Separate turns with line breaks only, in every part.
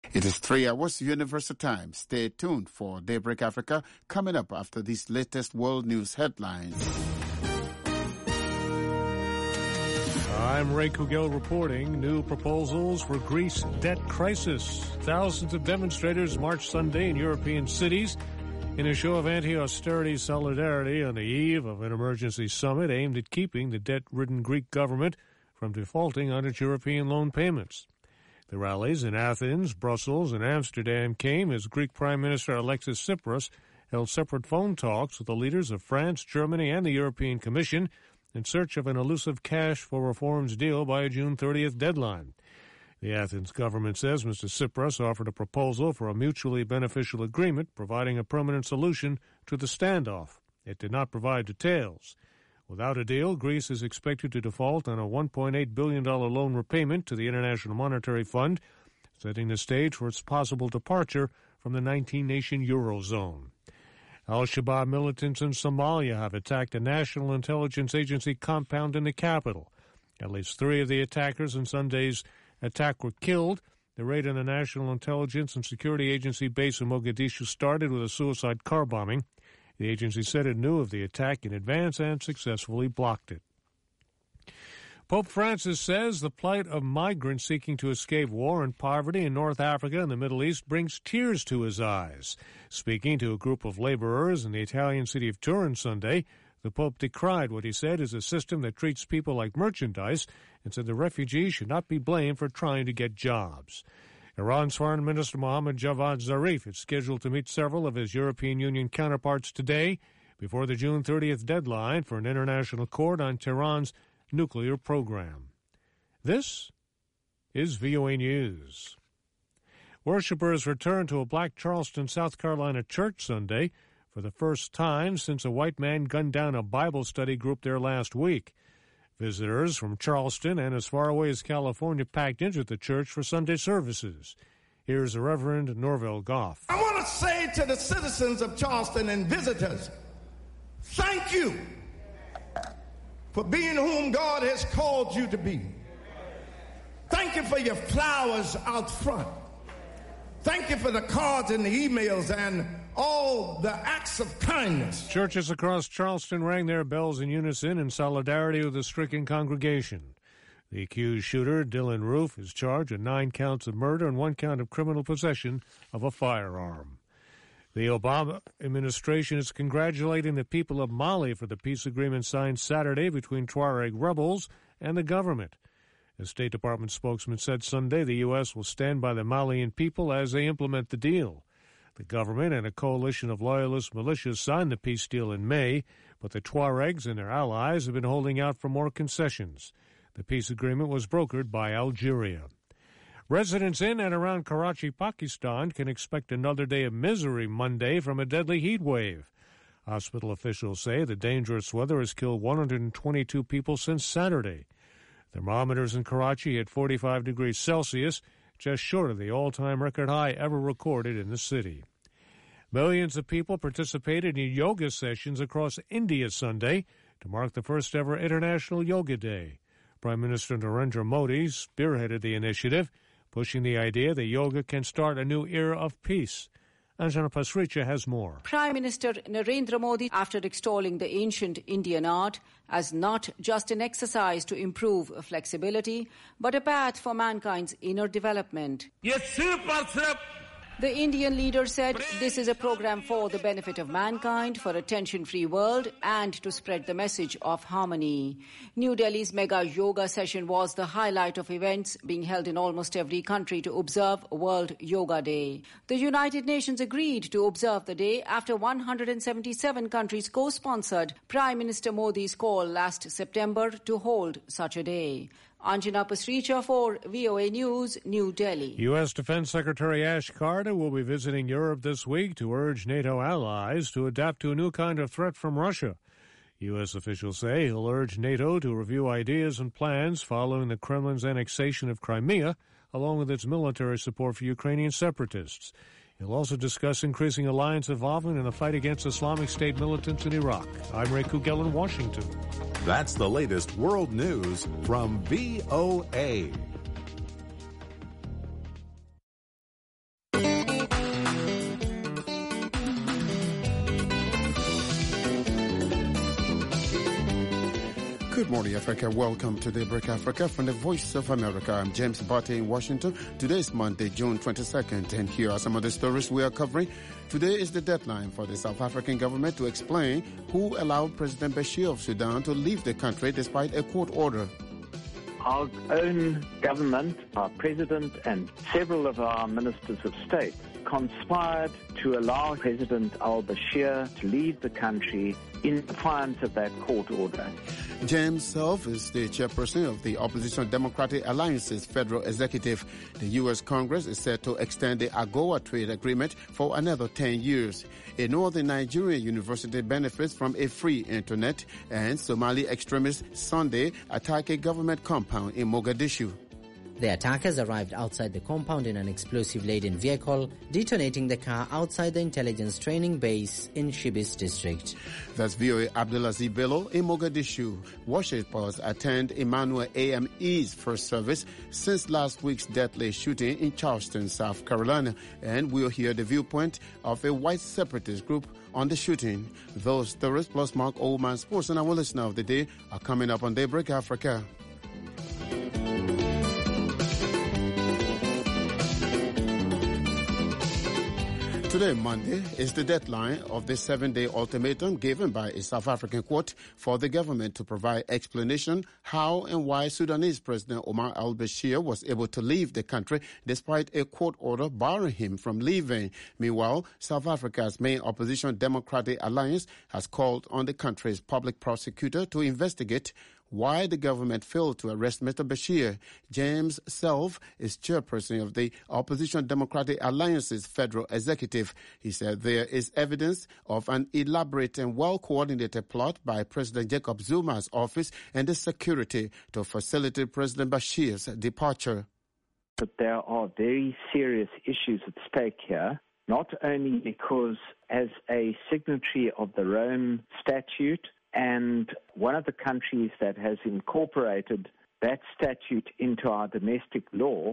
It is 3 hours Universal Time. Stay tuned for Daybreak Africa coming up after these latest world news headlines.
I'm Ray Kugel reporting new proposals for Greece debt crisis. Thousands of demonstrators marched Sunday in European cities in a show of anti-austerity solidarity on the eve of an emergency summit aimed at keeping the debt-ridden Greek government from defaulting on its European loan payments. The rallies in Athens, Brussels, and Amsterdam came as Greek Prime Minister Alexis Tsipras held separate phone talks with the leaders of France, Germany, and the European Commission in search of an elusive cash for reforms deal by a June 30th deadline. The Athens government says Mr. Tsipras offered a proposal for a mutually beneficial agreement providing a permanent solution to the standoff. It did not provide details. Without a deal, Greece is expected to default on a $1.8 billion loan repayment to the International Monetary Fund, setting the stage for its possible departure from the 19-nation Eurozone. Al-Shabaab militants in Somalia have attacked a National Intelligence Agency compound in the capital. At least 3 of the attackers in Sunday's attack were killed. The raid on the National Intelligence and Security Agency base in Mogadishu started with a suicide car bombing. The agency said it knew of the attack in advance and successfully blocked it. Pope Francis says the plight of migrants seeking to escape war and poverty in North Africa and the Middle East brings tears to his eyes. Speaking to a group of laborers in the Italian city of Turin Sunday, the Pope decried what he said is a system that treats people like merchandise and said the refugees should not be blamed for trying to get jobs. Iran's Foreign Minister Mohammad Javad Zarif is scheduled to meet several of his European Union counterparts today before the June 30th deadline for an international court on Tehran's nuclear program. This is VOA News. Worshippers returned to a black Charleston, South Carolina church Sunday for the first time since a white man gunned down a Bible study group there last week. Visitors from Charleston and as far away as California packed into the church for Sunday services. Here's Reverend Norville Goff.
I want to say to the citizens of Charleston and visitors, thank you for being whom God has called you to be. Thank you for your flowers out front. Thank you for the cards and the emails and all the acts of kindness.
Churches across Charleston rang their bells in unison in solidarity with the stricken congregation. The accused shooter, Dylan Roof, is charged with 9 counts of murder and 1 count of criminal possession of a firearm. The Obama administration is congratulating the people of Mali for the peace agreement signed Saturday between Tuareg rebels and the government. A State Department spokesman said Sunday the U.S. will stand by the Malian people as they implement the deal. The government and a coalition of loyalist militias signed the peace deal in May, but the Tuaregs and their allies have been holding out for more concessions. The peace agreement was brokered by Algeria. Residents in and around Karachi, Pakistan, can expect another day of misery Monday from a deadly heat wave. Hospital officials say the dangerous weather has killed 122 people since Saturday. Thermometers in Karachi hit 45 degrees Celsius, just short of the all-time record high ever recorded in the city. Millions of people participated in yoga sessions across India Sunday to mark the first-ever International Yoga Day. Prime Minister Narendra Modi spearheaded the initiative, pushing the idea that yoga can start a new era of peace. Anjana Pasricha has more.
Prime Minister Narendra Modi, after extolling the ancient Indian art as not just an exercise to improve flexibility, but a path for mankind's inner development. The Indian leader said this is a program for the benefit of mankind, for a tension-free world, and to spread the message of harmony. New Delhi's mega yoga session was the highlight of events being held in almost every country to observe World Yoga Day. The United Nations agreed to observe the day after 177 countries co-sponsored Prime Minister Modi's call last September to hold such a day. Anjana Pasricha for VOA News, New Delhi.
U.S. Defense Secretary Ash Carter will be visiting Europe this week to urge NATO allies to adapt to a new kind of threat from Russia. U.S. officials say he'll urge NATO to review ideas and plans following the Kremlin's annexation of Crimea, along with its military support for Ukrainian separatists. He'll also discuss increasing alliance involvement in the fight against Islamic State militants in Iraq. I'm Ray Kugel in Washington.
That's the latest world news from VOA.
Good morning, Africa. Welcome to Daybreak Africa from the Voice of America. I'm James Barty in Washington. Today is Monday, June 22nd, and here are some of the stories we are covering. Today is the deadline for the South African government to explain who allowed President Bashir of Sudan to leave the country despite a court order.
Our own government, our president, and several of our ministers of state conspired to allow President al-Bashir to leave the country in defiance of that court order.
James Self is the chairperson of the Opposition Democratic Alliance's federal executive. The U.S. Congress is set to extend the AGOA trade agreement for another 10 years. A northern Nigerian university benefits from a free internet, and Somali extremists Sunday attack a government compound in Mogadishu.
The attackers arrived outside the compound in an explosive-laden vehicle, detonating the car outside the intelligence training base in Shibis district.
That's VOA Abdulaziz Bello in Mogadishu. Worshippers attend Emmanuel AME's first service since last week's deadly shooting in Charleston, South Carolina. And we'll hear the viewpoint of a white separatist group on the shooting. Those stories plus Mark Oldman Sports and our listener of the day are coming up on Daybreak Africa. Today, Monday, is the deadline of the 7-day ultimatum given by a South African court for the government to provide explanation how and why Sudanese President Omar al-Bashir was able to leave the country despite a court order barring him from leaving. Meanwhile, South Africa's main opposition Democratic Alliance has called on the country's public prosecutor to investigate why the government failed to arrest Mr. Bashir. James Self is chairperson of the Opposition Democratic Alliance's federal executive. He said there is evidence of an elaborate and well-coordinated plot by President Jacob Zuma's office and the security to facilitate President Bashir's departure.
But there are very serious issues at stake here, not only because as a signatory of the Rome Statute, and one of the countries that has incorporated that statute into our domestic law,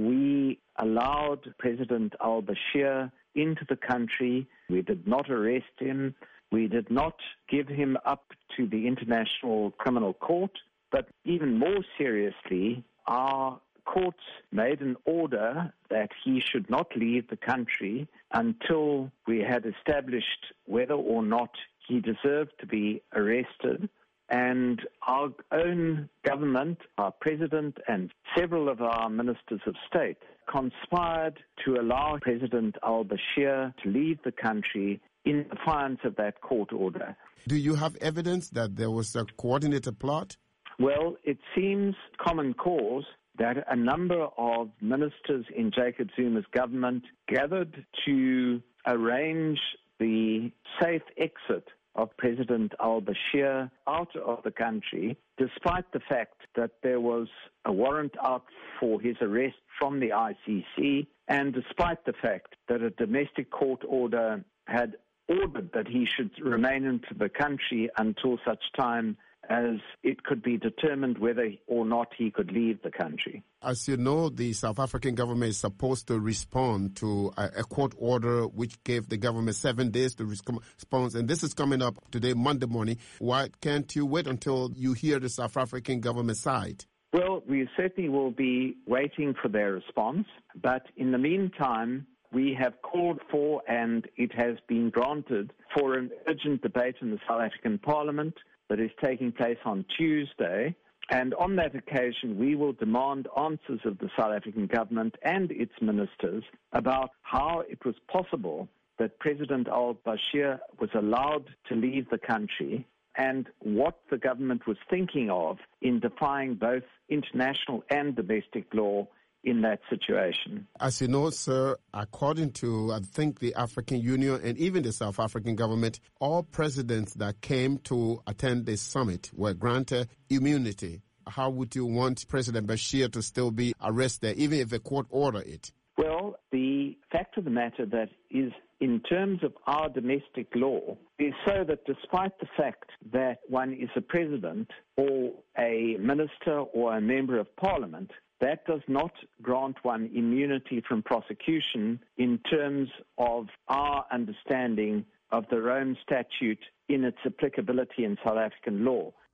we allowed President al-Bashir into the country. We did not arrest him. We did not give him up to the International Criminal Court. But even more seriously, our courts made an order that he should not leave the country until we had established whether or not he deserved to be arrested. And our own government, our president, and several of our ministers of state conspired to allow President al-Bashir to leave the country in defiance of that court order.
Do you have evidence that there was a coordinated plot?
Well, it seems common cause that a number of ministers in Jacob Zuma's government gathered to arrange the safe exit of President al-Bashir out of the country, despite the fact that there was a warrant out for his arrest from the ICC, and despite the fact that a domestic court order had ordered that he should remain in the country until such time as it could be determined whether or not he could leave the country.
As you know, the South African government is supposed to respond to a court order which gave the government 7 days to respond, and this is coming up today, Monday morning. Why can't you wait until you hear the South African government side?
Well, we certainly will be waiting for their response, but in the meantime, we have called for, and it has been granted, for an urgent debate in the South African Parliament that is taking place on Tuesday. And on that occasion, we will demand answers of the South African government and its ministers about how it was possible that President al-Bashir was allowed to leave the country and what the government was thinking of in defying both international and domestic law in that situation.
As you know, sir, according to, I think, the African Union and even the South African government, all presidents that came to attend this summit were granted immunity. How would you want President Bashir to still be arrested, even if the court ordered it?
Well, the fact of the matter that is, in terms of our domestic law, is so that despite the fact that one is a president or a minister or a member of parliament, that does not grant one immunity from prosecution in terms of our understanding of the Rome Statute in its applicability in South African law.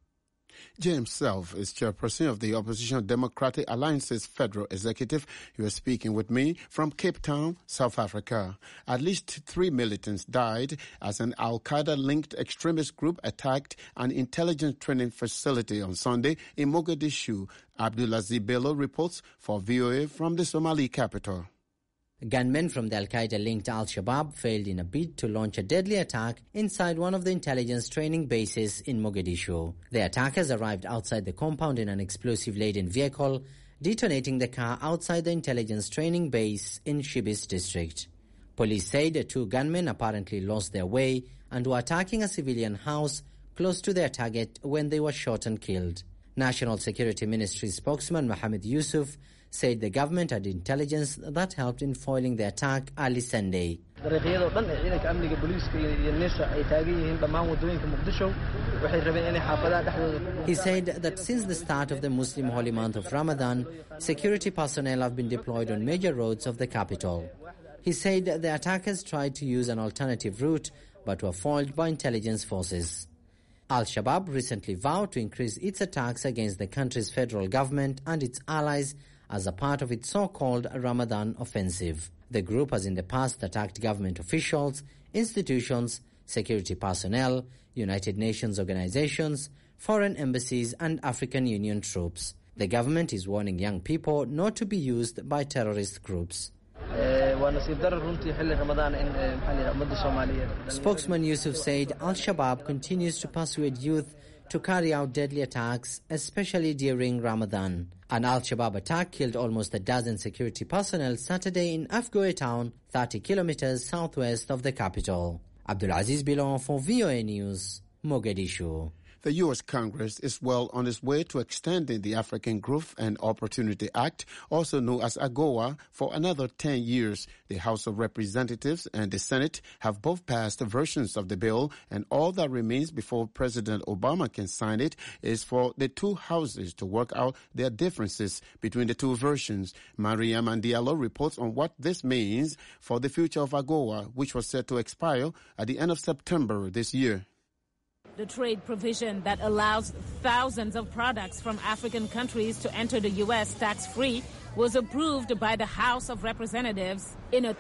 James Self is chairperson of the Opposition Democratic Alliance's Federal Executive. He was speaking with me from Cape Town, South Africa. At least 3 militants died as an Al-Qaeda-linked extremist group attacked an intelligence training facility on Sunday in Mogadishu. Abdulaziz Bello reports for VOA from the Somali capital.
Gunmen from the Al-Qaeda-linked Al-Shabaab failed in a bid to launch a deadly attack inside one of the intelligence training bases in Mogadishu. The attackers arrived outside the compound in an explosive-laden vehicle, detonating the car outside the intelligence training base in Shibis district. Police said 2 gunmen apparently lost their way and were attacking a civilian house close to their target when they were shot and killed. National Security Ministry spokesman Mohammed Yusuf said the government had intelligence that helped in foiling the attack early Sunday. He said that since the start of the Muslim holy month of Ramadan, security personnel have been deployed on major roads of the capital. He said the attackers tried to use an alternative route but were foiled by intelligence forces. Al-Shabaab recently vowed to increase its attacks against the country's federal government and its allies as a part of its so-called Ramadan offensive. The group has in the past attacked government officials, institutions, security personnel, United Nations organizations, foreign embassies and African Union troops. The government is warning young people not to be used by terrorist groups. Spokesman Yusuf said Al-Shabaab continues to persuade youth to carry out deadly attacks, especially during Ramadan. An Al-Shabaab attack killed almost a dozen security personnel Saturday in Afgoye town, 30 kilometers southwest of the capital. Abdulaziz Bello for VOA News, Mogadishu.
The U.S. Congress is well on its way to extending the African Growth and Opportunity Act, also known as AGOA, for another 10 years. The House of Representatives and the Senate have both passed versions of the bill, and all that remains before President Obama can sign it is for the two houses to work out their differences between the two versions. Maria Mandialo reports on what this means for the future of AGOA, which was set to expire at the end of September this year.
The trade provision that allows thousands of products from African countries to enter the U.S. tax-free was approved by the House of Representatives in a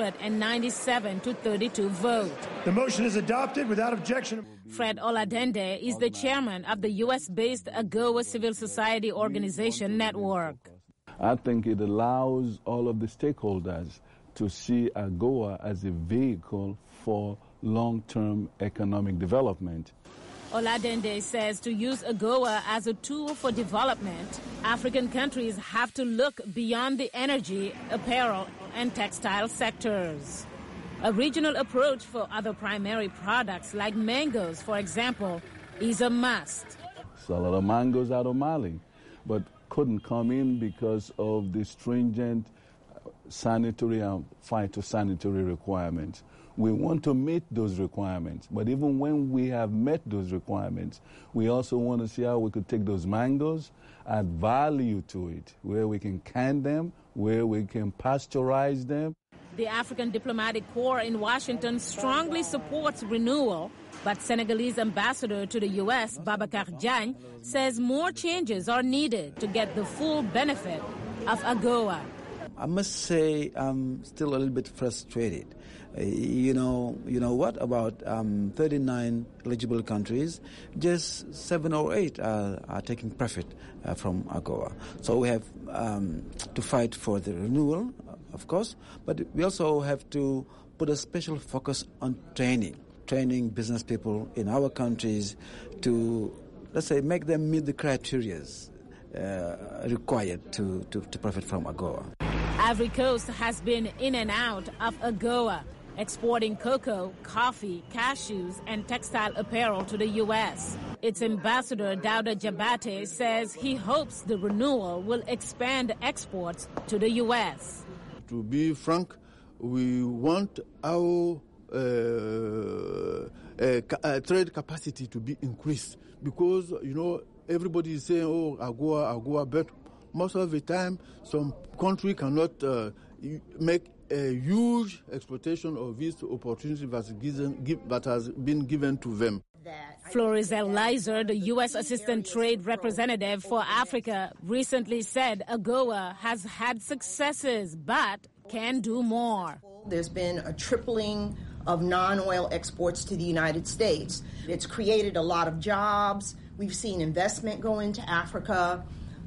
397-32 vote.
The motion is adopted without objection.
Fred Oladende is the chairman of the U.S.-based AGOA civil society organization network.
I think it allows all of the stakeholders to see AGOA as a vehicle for long-term economic development.
Oladende says to use AGOA as a tool for development, African countries have to look beyond the energy, apparel, and textile sectors. A regional approach for other primary products like mangoes, for example, is a must.
So a lot of mangoes out of Mali, but couldn't come in because of the stringent sanitary and phytosanitary requirements. We want to meet those requirements, but even when we have met those requirements, we also want to see how we could take those mangoes, add value to it, where we can can them, where we can pasteurize them.
The African Diplomatic Corps in Washington strongly supports renewal, but Senegalese ambassador to the U.S., Babacar Diagne, says more changes are needed to get the full benefit of AGOA.
I must say I'm still a little bit frustrated. You know what? About 39 eligible countries, just 7 or 8 are taking profit from AGOA. So we have to fight for the renewal, of course, but we also have to put a special focus on training business people in our countries to, let's say, make them meet the criteria required to profit from AGOA.
Ivory Coast has been in and out of AGOA, exporting cocoa, coffee, cashews, and textile apparel to the U.S. Its ambassador, Dauda Jabate, says he hopes the renewal will expand exports to the U.S.
To be frank, we want our trade capacity to be increased because, everybody is saying, AGOA, but most of the time, some country cannot make a huge exploitation of this opportunity that has been given to them.
Florizel Leiser, the U.S. Assistant Trade Representative for Africa, recently said AGOA has had successes but can do more.
There's been a tripling of non-oil exports to the United States. It's created a lot of jobs. We've seen investment go into Africa.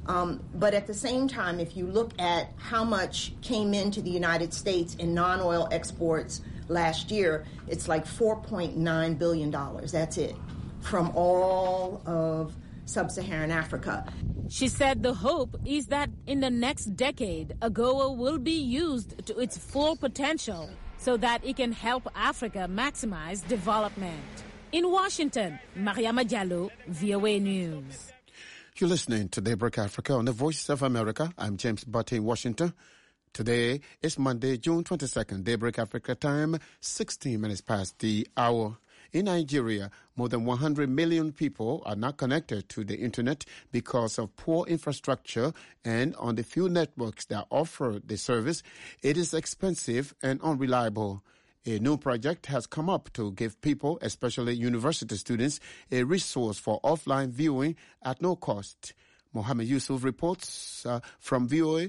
But at the same time, if you look at how much came into the United States in non-oil exports last year, it's like $4.9 billion. That's it, from all of sub-Saharan Africa.
She said the hope is that in the next decade, AGOA will be used to its full potential so that it can help Africa maximize development. In Washington, Mariama Diallo, VOA News.
You're listening to Daybreak Africa on the Voice of America. I'm James Butte in Washington. Today is Monday, June 22nd, Daybreak Africa time, 16 minutes past the hour. In Nigeria, more than 100 million people are not connected to the internet because of poor infrastructure, and on the few networks that offer the service, it is expensive and unreliable. A new project has come up to give people, especially university students, a resource for offline viewing at no cost. Mohammed Yusuf reports from VOA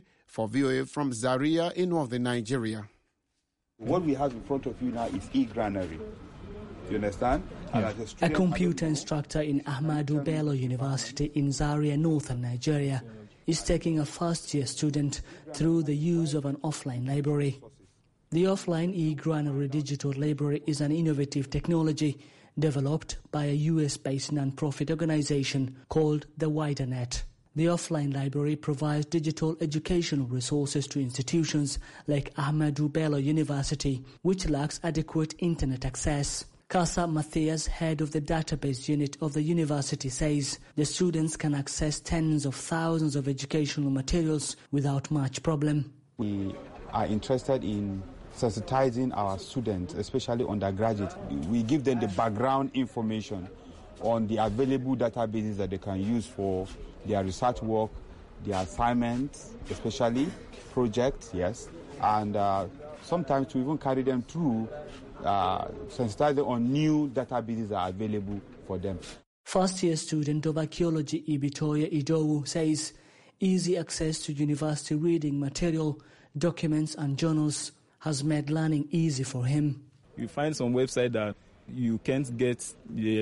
from Zaria in northern Nigeria.
What we have in front of you now is e-granary. You understand?
Yeah. A computer instructor in Ahmadu Bello University in Zaria, northern Nigeria, is taking a first-year student through the use of an offline library. The offline e-granary digital library is an innovative technology developed by a US-based non-profit organization called the WiderNet. The offline library provides digital educational resources to institutions like Ahmadu Bello University, which lacks adequate internet access. Casa Matthias, head of the database unit of the university, says the students can access tens of thousands of educational materials without much problem.
We are interested in sensitizing our students, especially undergraduates. We give them the background information on the available databases that they can use for their research work, their assignments, especially projects, yes, and sometimes to even carry them through sensitizing on new databases that are available for them.
First-year student of archaeology Ibitoye Idowu says easy access to university reading material, documents and journals has made learning easy for him.
You find some website that you can't get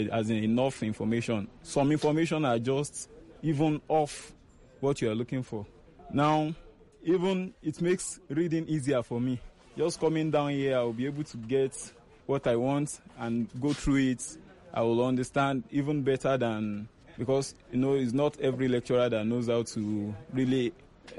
enough information. Some information are just even off what you are looking for. Now, even it makes reading easier for me. Just coming down here, I'll be able to get what I want and go through it. I will understand even better than, because, it's not every lecturer that knows how to really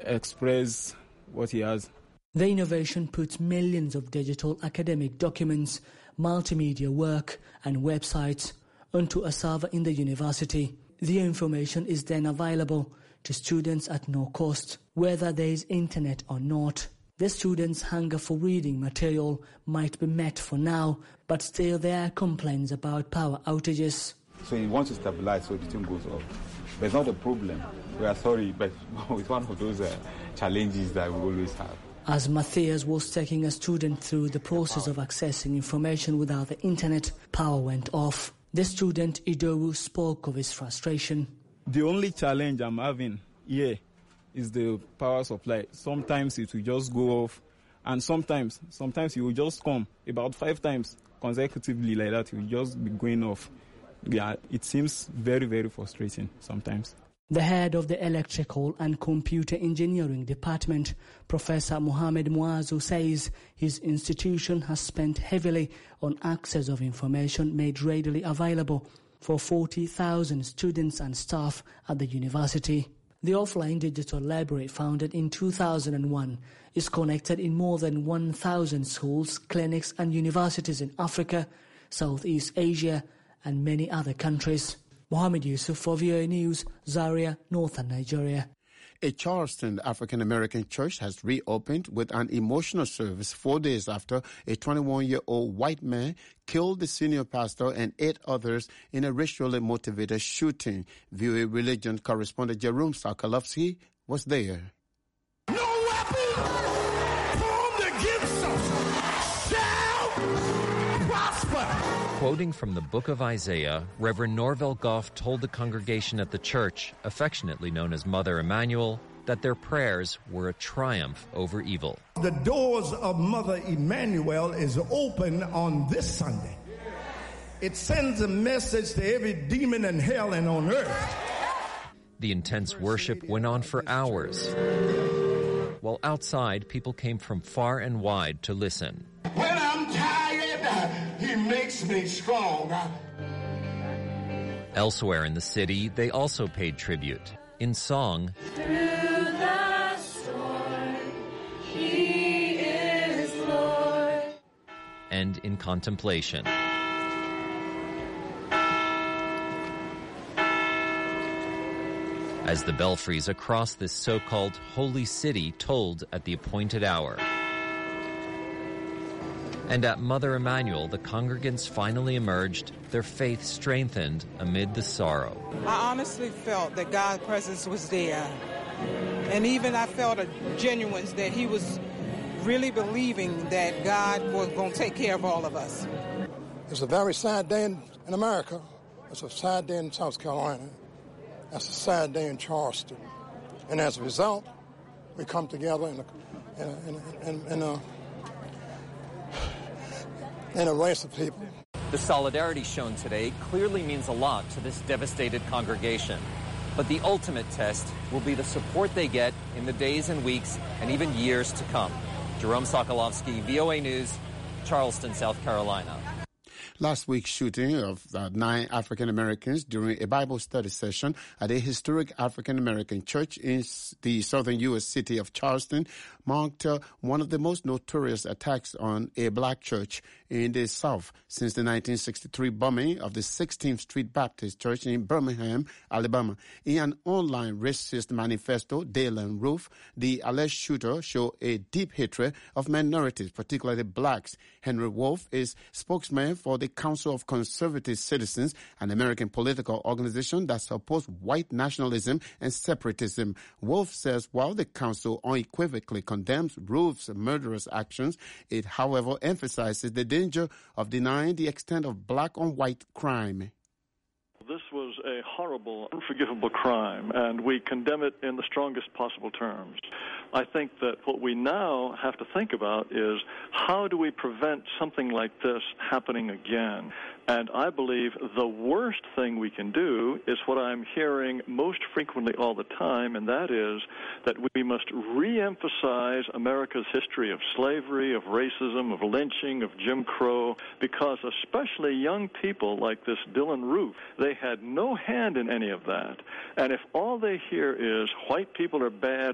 express what he has.
The innovation puts millions of digital academic documents, multimedia work and websites onto a server in the university. The information is then available to students at no cost, whether there is internet or not. The students' hunger for reading material might be met for now, but still there are complaints about power outages.
So he wants to stabilize so the thing goes off. But it's not a problem. We are sorry, but it's one of those challenges that we always have.
As Matthias was taking a student through the process of accessing information without the internet, power went off. The student Idowu spoke of his frustration.
The only challenge I'm having here is the power supply. Sometimes it will just go off, and sometimes it will just come about 5 times consecutively like that. It will just be going off. Yeah, it seems very, very frustrating sometimes.
The head of the Electrical and Computer Engineering Department, Professor Mohamed Muazu, says his institution has spent heavily on access of information made readily available for 40,000 students and staff at the university. The offline digital library, founded in 2001, is connected in more than 1,000 schools, clinics and universities in Africa, Southeast Asia and many other countries. Mohammed Yusuf for VOA News, Zaria, northern Nigeria.
A Charleston African-American church has reopened with an emotional service 4 days after a 21-year-old white man killed the senior pastor and 8 others in a racially motivated shooting. VOA religion correspondent Jerome Sokolowski was there.
No weapon formed against us shall prosper.
Quoting from the book of Isaiah, Reverend Norvell Goff told the congregation at the church, affectionately known as Mother Emanuel, that their prayers were a triumph over evil.
The doors of Mother Emanuel is open on this Sunday. It sends a message to every demon in hell and on earth.
The intense worship went on for hours, while outside people came from far and wide to listen.
When I'm tired, he makes me strong.
Elsewhere in the city, they also paid tribute in song.
Through the storm, he is Lord.
And in contemplation. As the belfries across this so-called holy city tolled at the appointed hour. And at Mother Emanuel, the congregants finally emerged, their faith strengthened amid the sorrow.
I honestly felt that God's presence was there. And even I felt a genuineness that he was really believing that God was going to take care of all of us.
It's a very sad day in America. It's a sad day in South Carolina. It's a sad day in Charleston. And as a result, we come together in a race of people.
The solidarity shown today clearly means a lot to this devastated congregation. But the ultimate test will be the support they get in the days and weeks and even years to come. Jerome Sokolovsky, VOA News, Charleston, South Carolina.
Last week's shooting of 9 African Americans during a Bible study session at a historic African American church in the southern U.S. city of Charleston marked one of the most notorious attacks on a black church in the South since the 1963 bombing of the 16th Street Baptist Church in Birmingham, Alabama. In an online racist manifesto, Dalen Roof, the alleged shooter showed a deep hatred of minorities, particularly blacks. Henry Wolf is spokesman for the Council of Conservative Citizens, an American political organization that supports white nationalism and separatism. Wolf says while the council unequivocally condemns Roof's murderous actions, it, however, emphasizes the danger of denying the extent of black-on-white crime.
This was a horrible, unforgivable crime, and we condemn it in the strongest possible terms. I think that what we now have to think about is how do we prevent something like this happening again? And I believe the worst thing we can do is what I'm hearing most frequently all the time, and that is that we must re-emphasize America's history of slavery, of racism, of lynching, of Jim Crow, because especially young people like this Dylan Roof, they had no hand in any of that. And if all they hear is white people are bad,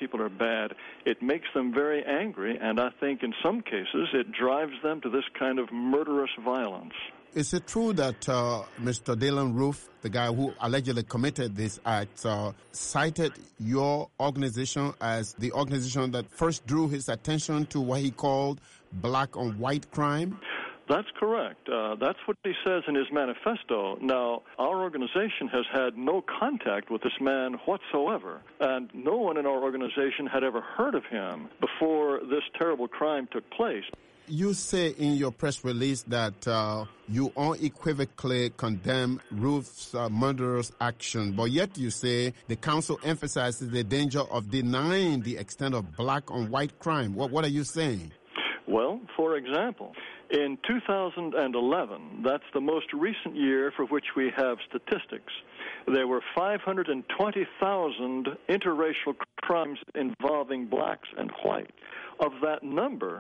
it makes them very angry, and I think in some cases it drives them to this kind of murderous violence.
Is it true that Mr. Dalen Roof, the guy who allegedly committed this act, cited your organization as the organization that first drew his attention to what he called black-on-white crime?
That's correct. That's what he says in his manifesto. Now, our organization has had no contact with this man whatsoever, and no one in our organization had ever heard of him before this terrible crime took place.
You say in your press release that you unequivocally condemn Roof's murderous action, but yet you say the council emphasizes the danger of denying the extent of black-on-white crime. What are you saying?
Well, for example, in 2011, that's the most recent year for which we have statistics, there were 520,000 interracial crimes involving blacks and white. Of that number,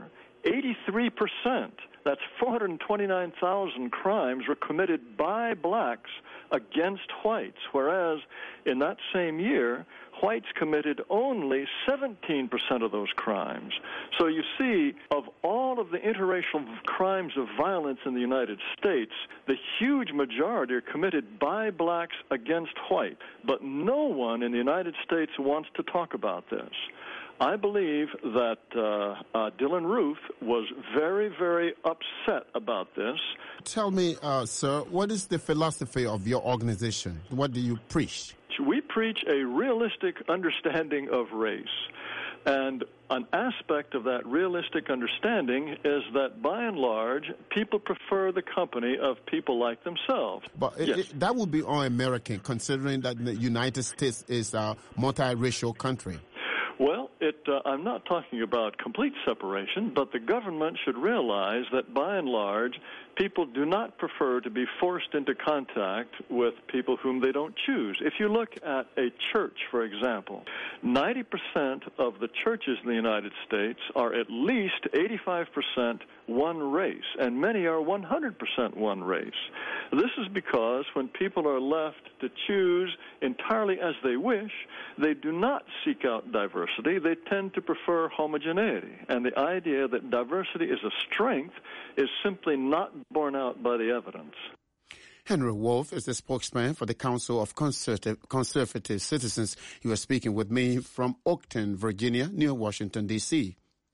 83%, that's 429,000 crimes, were committed by blacks against whites, whereas in that same year, whites committed only 17% of those crimes. So you see, of all of the interracial crimes of violence in the United States, the huge majority are committed by blacks against white. But no one in the United States wants to talk about this. I believe that Dylan Roof was very, very upset about this.
Tell me, sir, what is the philosophy of your organization? What do you preach?
We preach a realistic understanding of race. And an aspect of that realistic understanding is that, by and large, people prefer the company of people like themselves.
But that would be un-American, considering that the United States is a multiracial country.
Well, I'm not talking about complete separation, but the government should realize that, by and large, people do not prefer to be forced into contact with people whom they don't choose. If you look at a church, for example, 90% of the churches in the United States are at least 85% one race, and many are 100% one race. This is because when people are left to choose entirely as they wish, they do not seek out diversity. They tend to prefer homogeneity. And the idea that diversity is a strength is simply not borne out by the evidence.
Henry Wolf is the spokesman for the Council of Conservative Citizens. He was speaking with me from Oakton, Virginia, near Washington, D.C.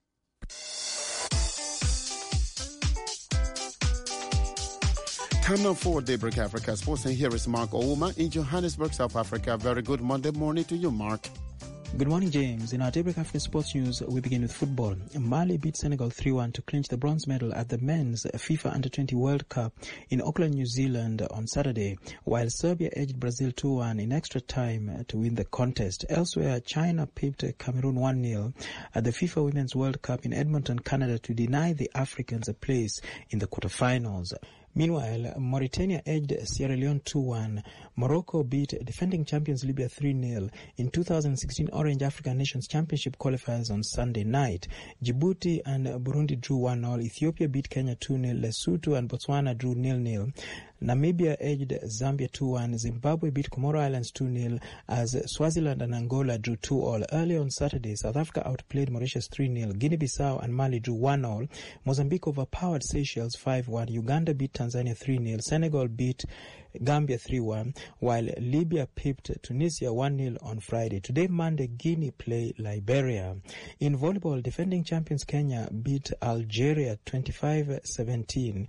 Time now for Daybreak Africa Sports, and here is Mark Ouma in Johannesburg, South Africa. Very good Monday morning to you, Mark.
Good morning, James. In our Daybreak Africa Sports News, we begin with football. Mali beat Senegal 3-1 to clinch the bronze medal at the men's FIFA Under-20 World Cup in Auckland, New Zealand on Saturday, while Serbia edged Brazil 2-1 in extra time to win the contest. Elsewhere, China pipped Cameroon 1-0 at the FIFA Women's World Cup in Edmonton, Canada, to deny the Africans a place in the quarterfinals. Meanwhile, Mauritania edged Sierra Leone 2-1. Morocco beat defending champions Libya 3-0 in 2016 Orange African Nations Championship qualifiers on Sunday night. Djibouti and Burundi drew 1-0. Ethiopia beat Kenya 2-0. Lesotho and Botswana drew 0-0. Namibia edged Zambia 2-1. Zimbabwe beat Comoro Islands 2-0 as Swaziland and Angola drew 2-2. Earlier on Saturday, South Africa outplayed Mauritius 3-0. Guinea-Bissau and Mali drew 1-1. Mozambique overpowered Seychelles 5-1. Uganda beat Tanzania 3-0. Senegal beat Gambia 3-1, while Libya pipped Tunisia 1-0 on Friday. Today, Monday, Guinea play Liberia. In volleyball, defending champions Kenya beat Algeria 25-17,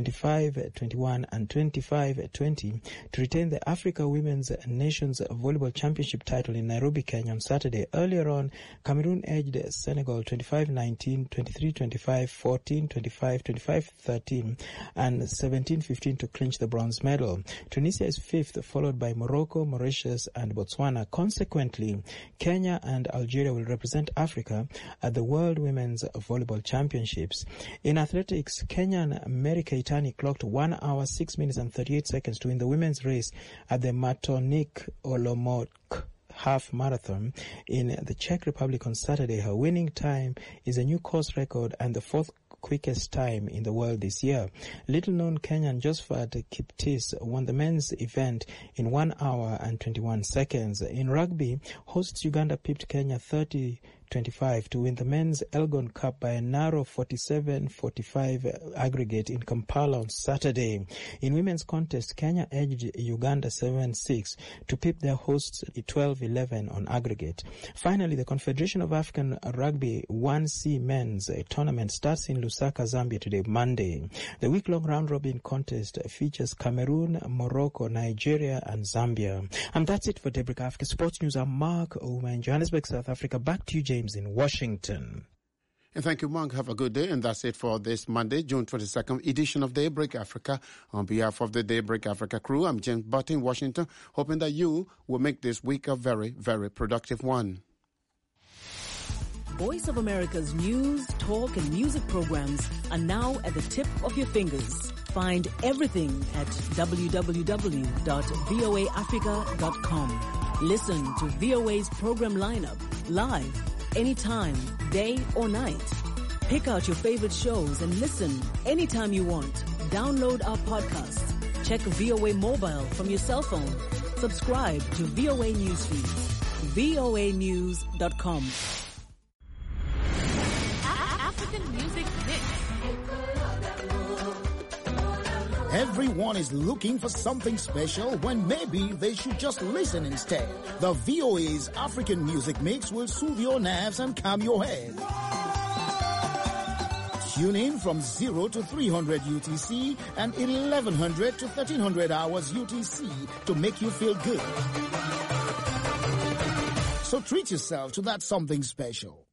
25-21 and 25-20 to retain the Africa Women's Nations Volleyball Championship title in Nairobi, Kenya on Saturday. Earlier on, Cameroon edged Senegal 25-19, 23-25, 14-25, 25-13 and 17-15 to clinch the bronze medal. Tunisia is fifth, followed by Morocco, Mauritius and Botswana. Consequently, Kenya and Algeria will represent Africa at the World Women's Volleyball Championships. In athletics, Kenyan Mary Keitany clocked 1 hour, 6 minutes and 38 seconds to win the women's race at the Matonik Olomouc half marathon in the Czech Republic on Saturday. Her winning time is a new course record and the fourth quickest time in the world this year. Little-known Kenyan Josephat Kiptis won the men's event in 1 hour and 21 seconds. In rugby, hosts Uganda pipped Kenya 30-25 to win the men's Elgon Cup by a narrow 47-45 aggregate in Kampala on Saturday. In women's contest, Kenya edged Uganda 7-6 to pip their hosts 12-11 on aggregate. Finally, the Confederation of African Rugby 1C men's tournament starts in Lusaka, Zambia today, Monday. The week-long round-robin contest features Cameroon, Morocco, Nigeria and Zambia. And that's it for Daybreak Africa Sports News. I'm Mark Ouma in Johannesburg, South Africa. Back to you, James, in Washington.
And thank you, Mark. Have a good day. And that's it for this Monday, June 22nd edition of Daybreak Africa. On behalf of the Daybreak Africa crew, I'm James Butt in Washington, hoping that you will make this week a very, very productive one.
Voice of America's news, talk, and music programs are now at the tip of your fingers. Find everything at www.voaafrica.com. Listen to VOA's program lineup live, anytime, day or night. Pick out your favorite shows and listen anytime you want. Download our podcast. Check VOA Mobile from your cell phone. Subscribe to VOA Newsfeed. voanews.com. African Music Mix.
Everyone is looking for something special when maybe they should just listen instead. The VOA's African Music Mix will soothe your nerves and calm your head. Tune in from 0 to 300 UTC and 1100 to 1300 hours UTC to make you feel good. So treat yourself to that something special.